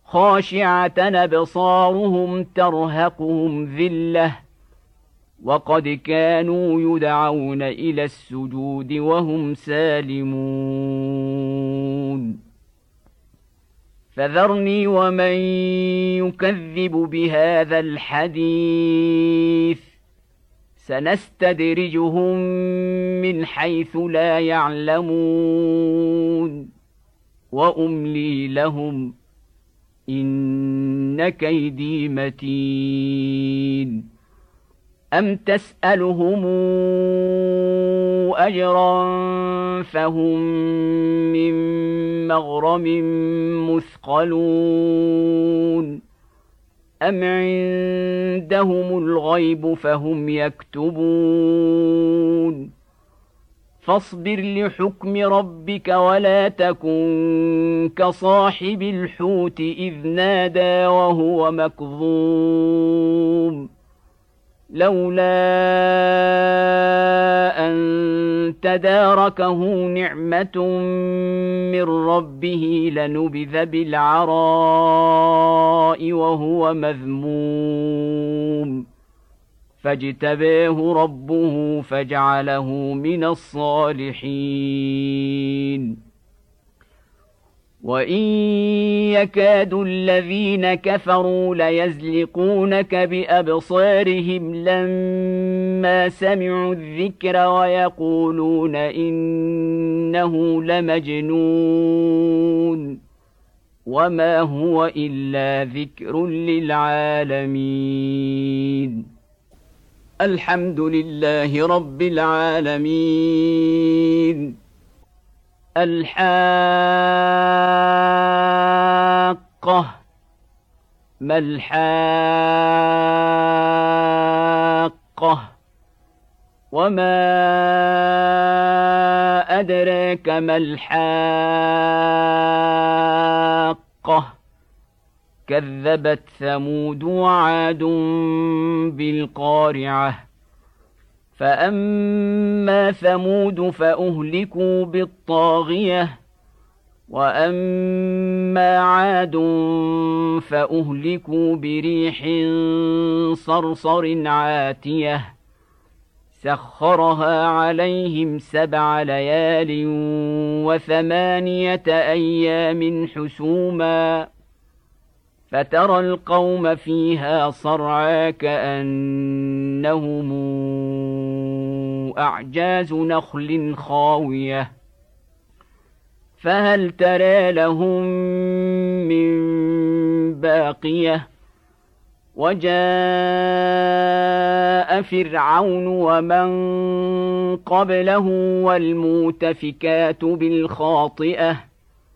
خاشعة أبصارهم ترهقهم ذلة وقد كانوا يدعون إلى السجود وهم سالمون فذرني ومن يكذب بهذا الحديث سنستدرجهم من حيث لا يعلمون وأملي لهم إن كيدي متين أم تسألهم أجرا فهم من مغرم مثقلون أم عندهم الغيب فهم يكتبون فاصبر لحكم ربك ولا تكن كصاحب الحوت إذ نادى وهو مكظوم لولا أن تداركه نعمة من ربه لنبذ بالعراء وهو مذموم فاجتباه ربه فجعله من الصالحين وإن يكاد الذين كفروا ليزلقونك بأبصارهم لما سمعوا الذكر ويقولون إنه لمجنون وما هو إلا ذكر للعالمين الحمد لله رب العالمين الحاقة ما الحاقة وما أدراك ما الحاقة كذبت ثمود وعاد بالقارعة فأما ثمود فأهلكوا بالطاغية وأما عاد فأهلكوا بريح صرصر عاتية سخرها عليهم 7 ليال و8 أيام حسوما فترى القوم فيها صرعى كأنهم أعجاز نخل خاوية فهل ترى لهم من باقية وجاء فرعون ومن قبله والمؤتفكات بالخاطئة